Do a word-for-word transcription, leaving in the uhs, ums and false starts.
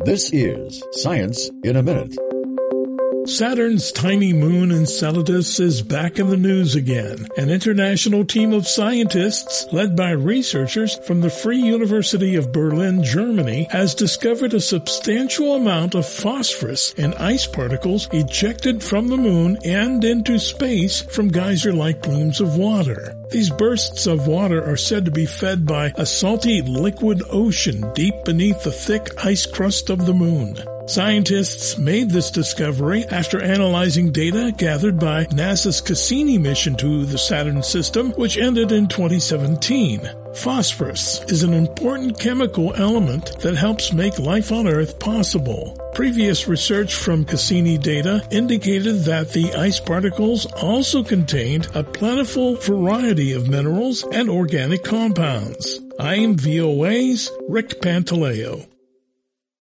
This is Science in a Minute. Saturn's tiny moon Enceladus is back in the news again. An international team of scientists, led by researchers from the Free University of Berlin, Germany, has discovered a substantial amount of phosphorus in ice particles ejected from the moon and into space from geyser-like plumes of water. These bursts of water are said to be fed by a salty liquid ocean deep beneath the thick ice crust of the moon. Scientists made this discovery after analyzing data gathered by NASA's Cassini mission to the Saturn system, which ended in twenty seventeen. Phosphorus is an important chemical element that helps make life on Earth possible. Previous research from Cassini data indicated that the ice particles also contained a plentiful variety of minerals and organic compounds. I am V O A's Rick Pantaleo.